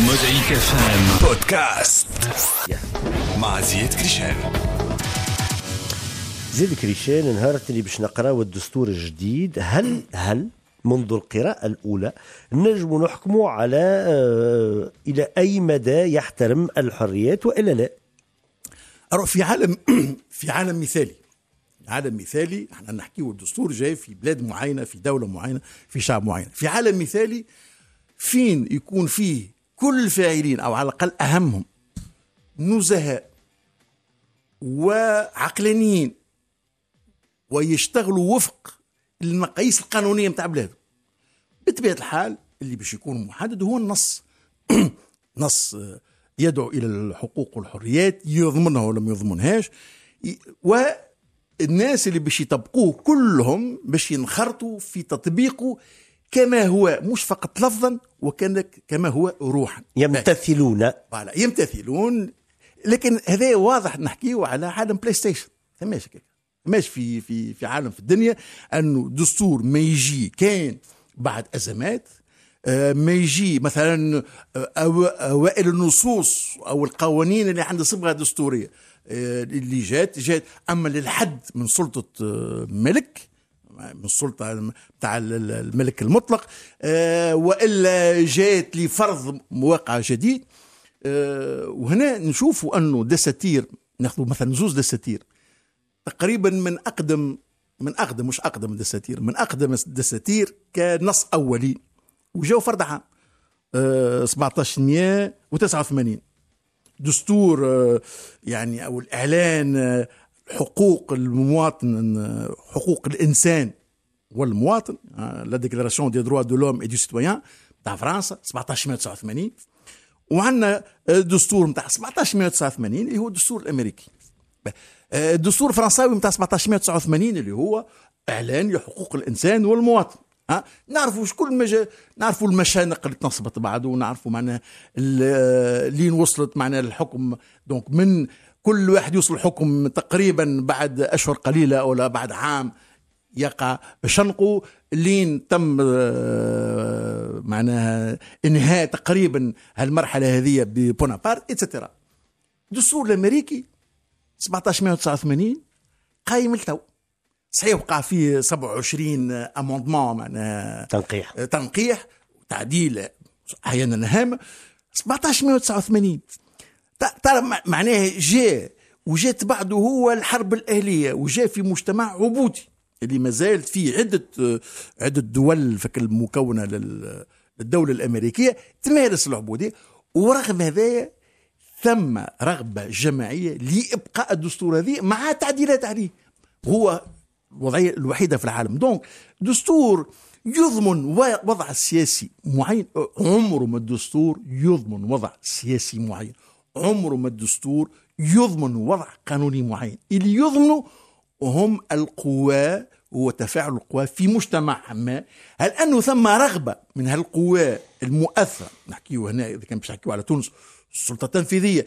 مزعيك فهم بودكاست مع زياد كريشان. زيد كريشان، نهار اللي باش نقراو الدستور الجديد، هل منذ القراءة الأولى نجم نحكموا على إلى أي مدى يحترم الحريات وإلا لا؟ أروح في عالم مثالي احنا نحكيه الدستور جاي في بلاد معينة، في دولة معينة، في شعب معين. في عالم مثالي فين يكون فيه كل الفاعلين أو على الأقل أهمهم نزهاء وعقلانيين ويشتغلوا وفق المقاييس القانونية متاع بلادهم. بطبيعة الحال اللي باش يكون محدد هو النص نص يدعو إلى الحقوق والحريات، يضمنها ولا ما يضمنهاش، والناس اللي باش يطبقوه كلهم باش ينخرطوا في تطبيقه كما هو، مش فقط لفظا كما هو روحا. يمتثلون. لكن هذا واضح نحكيه على عالم بلاي ستيشن. ماشي في عالم في الدنيا أنه دستور ما يجي كان بعد أزمات، ما يجي مثلا أوائل النصوص أو القوانين اللي عند صبغة دستورية اللي جات أما للحد من سلطة ملك، من السلطة بتاع الملك المطلق، وإلا جات لفرض واقع جديد. وهنا نشوفوا أنه دساتير، ناخذ مثلا زوز دساتير تقريبا من أقدم الدساتير كنص أولي، وجاو فرض عام 1789 دستور يعني أو الإعلان حقوق المواطن، حقوق الإنسان والمواطن، لا ديكلاراسيون دي دروا دو لوم اي دو سيتويان تاع فرنسا 1789. وعندنا دستور نتاع 1789 اللي هو الدستور الأمريكي. الدستور الفرنساوي نتاع 1789 اللي هو إعلان لحقوق الإنسان والمواطن. نعرفوا نعرفوا المشانق اللي تنصبت بعد، ونعرفوا معناها اللي وصلت معناها الحكم. دونك من كل واحد يوصل الحكم تقريبا بعد أشهر قليلة أو لا بعد عام يقع شنقه، لين تم معناها انهاء تقريبا هالمرحلة هذه ببونابرت اتسترا. الدستور الأمريكي 1789 قايم التو، صحيح وقع فيه 27 اموندمون معناها تنقيح وتعديل احيانا هام. 1789 ترى معناه وجات بعده هو الحرب الأهلية، وجاء في مجتمع عبودي اللي ما زالت فيه عدة دول المكونة للدولة الأمريكية تمارس العبودية. ورغم هذا ثم رغبة جماعية لإبقاء الدستور هذه مع تعديلات عليه. هو الوضعية الوحيدة في العالم. دونك دستور يضمن وضع سياسي معين. عمره ما الدستور يضمن وضع سياسي معين، عمره ما الدستور يضمن وضع قانوني معين. اللي يضمنه هم القوى وتفاعل القوى في مجتمع ما. هل أنه ثم رغبة من هالقوى المؤثرة، نحكيه هنا إذا كان باش نحكيه على تونس السلطة التنفيذية،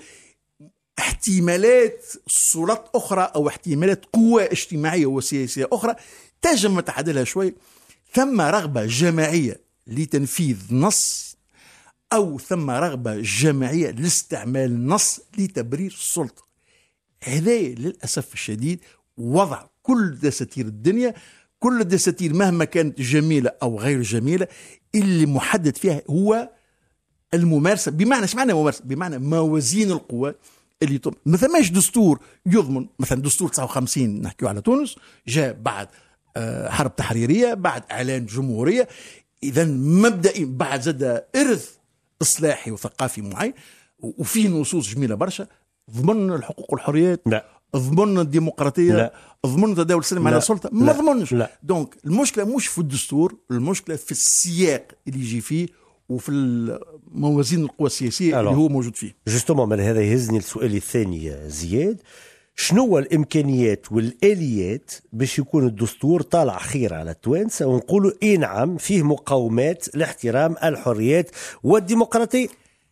احتمالات سلطات أخرى أو احتمالات قوى اجتماعية وسياسية أخرى تجمع تعدلها شوي. ثم رغبة جماعية لتنفيذ نص، أو ثم رغبة جماعية لاستعمال النص لتبرير السلطة. هذا للأسف الشديد وضع كل دساتير الدنيا. كل الدساتير مهما كانت جميلة أو غير جميلة، اللي محدد فيها هو الممارسة. بمعنى موازين القوى اللي ما ثماش دستور يضمن. مثلا دستور 59 نحكيه على تونس جاء بعد حرب تحريرية، بعد إعلان جمهورية، إذا مبدئي بعد زاد إرث إصلاحي وثقافي معين، وفيه نصوص جميلة برشا. ضمن الحقوق والحريات؟ لا. ضمن الديمقراطية؟ لا. ضمن تداول السلم على السلطة؟ ما ضمنش. دونك المشكلة مش في الدستور، المشكلة في السياق اللي يجي فيه وفي موازين القوى السياسية اللي هو موجود فيه. جستومون من هذا يهزني السؤال الثاني زياد، شنو الإمكانيات والآليات باش يكون الدستور طالع خير على التوانسة ونقولوا إيه نعم فيه مقومات لاحترام الحريات والديمقراطية؟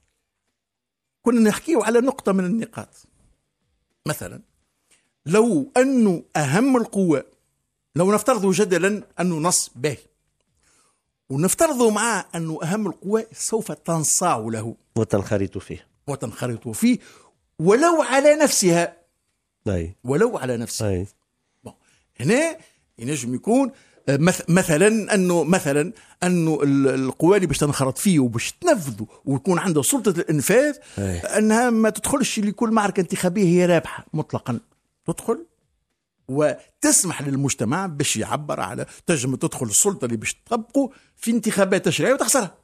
كنا نحكيه على نقطة من النقاط. مثلا لو أنه أهم القوى، لو نفترض جدلا أنه نص باهي ونفترضوا معاه أنه أهم القوى سوف تنصاع له وتنخرط فيه ولو على نفسها. أي. ولو على نفسها. أي. هنا ينجم يكون مثلا انه القوى اللي باش تنخرط فيه وباش تنفذه ويكون عنده سلطه الانفاذ انها ما تدخلش لكل معركه انتخابيه هي رابحه مطلقا، تدخل وتسمح للمجتمع باش يعبر على تنجم تدخل السلطه اللي باش تطبقه في انتخابات تشريعيه وتخسرها.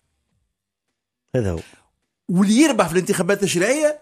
هذا هو. واللي يربح في الانتخابات التشريعيه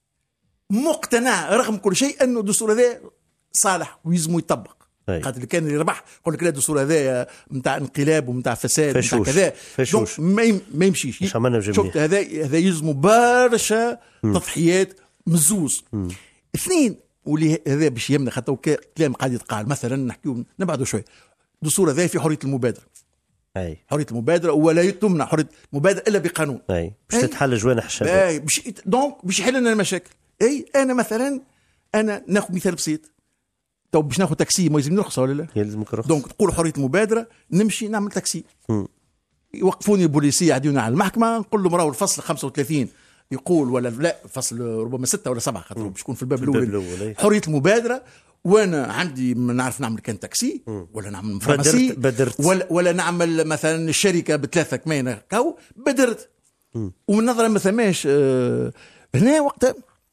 مقتنع رغم كل شيء انه الدستور هذا صالح ويزمو يطبق. خاطر اللي كان يربح يقول لك لا الدستور هذا نتاع انقلاب ومتاع فساد نتاع كذا ما يمشيش. شفت هذا يلزموا برشا تضحيات مزوز. اثنين واللي هذا باش يمنع خاطر كلام قاعد يتقال مثلا نحكيو نبعدوا شوي. الدستور هذا في حريه المبادره. أي. حريه المبادره ولا تمنع حريه المبادره الا بقانون. باش تتحل جوانح الشباب. باش يحل لنا المشاكل. انا مثلا ناخذ مثال بسيط. تو باش ناخذ تاكسي ما يلزمني رخصه ولا لا؟ يلزمك رخصه. دونك تقول حريه المبادره نمشي نعمل تاكسي. يوقفوني البوليسيه يعديوني على المحكمه نقول له راهو الفصل 35 يقول ولا لا فصل ربما 6 ولا 7 خاطر باش يكون في الباب الاول حريه المبادره وانا عندي ما نعرف نعمل كان تاكسي ولا نعمل فارماسي ولا نعمل مثلا الشركه ب3 كمينه كاو بدرت ومن نظره ما ثماش هنا وقتها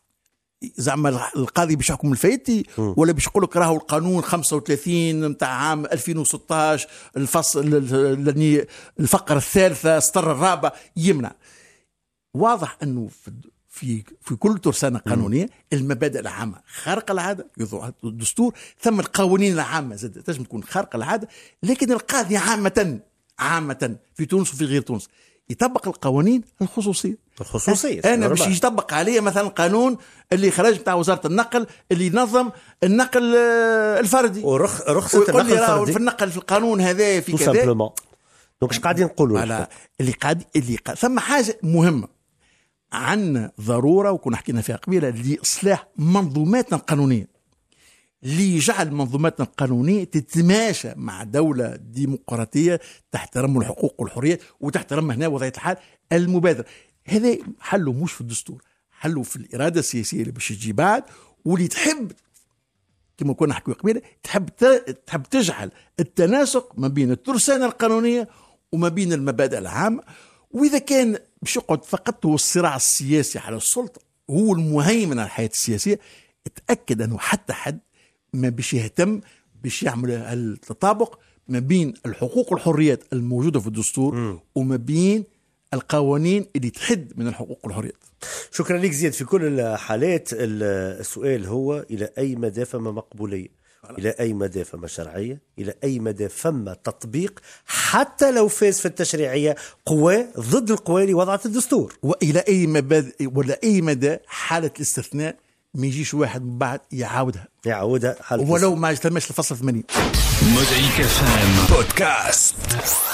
زعما القاضي باش يحكم الفايتي ولا باش يقول لك راهو القانون 35 نتاع عام 2016 الفصل الفقره الثالثه السطر الرابع يمنع. واضح انه في كل ترسانه قانونيه المبادئ العامه خارقه العاده يوضع الدستور، ثم القوانين العامه زاد تنجم تكون خارقه العاده، لكن القاضي عامه في تونس وفي غير تونس يطبق القوانين الخصوصيه. انا باش يطبق عليه مثلا قانون اللي خرج بتاع وزاره النقل اللي ينظم النقل الفردي ورخصه النقل الفردي في النقل في القانون هذا في كذا. دونك اش قاعدين نقولوا اللي ثم حاجه مهمه عندنا ضروره وكنا حكينا فيها قبيله لاصلاح منظوماتنا القانونيه اللي يجعل منظوماتنا القانونيه تتماشى مع دوله ديمقراطيه تحترم الحقوق والحريات وتحترم هنا وضعيه الحال المبادره. هذا حله مش في الدستور، حله في الاراده السياسيه اللي باش تجي بعد واللي تحب كما كنا نحكي قبيله تحب تجعل التناسق ما بين الترسانه القانونيه وما بين المبادئ العامه. واذا كان باش يقعد فقط هو الصراع السياسي على السلطه هو المهيمن على الحياه السياسيه، اتاكد انه حتى حد ما باش يهتم باش يعمل التطابق ما بين الحقوق والحريات الموجوده في الدستور وما بين القوانين اللي تحد من الحقوق والحريات. شكرا لك زياد. في كل الحالات السؤال هو الى اي مدى فما مقبوليه، الى اي مدى فما شرعيه، الى اي مدى فما تطبيق حتى لو فاز في التشريعيه قوى ضد القوى اللي وضعت الدستور، والى اي مدى حاله الاستثناء ما يجيش واحد من بعد يعاودها ولو ما اجتمعش الفصل 80. مزيكا فام بودكاست.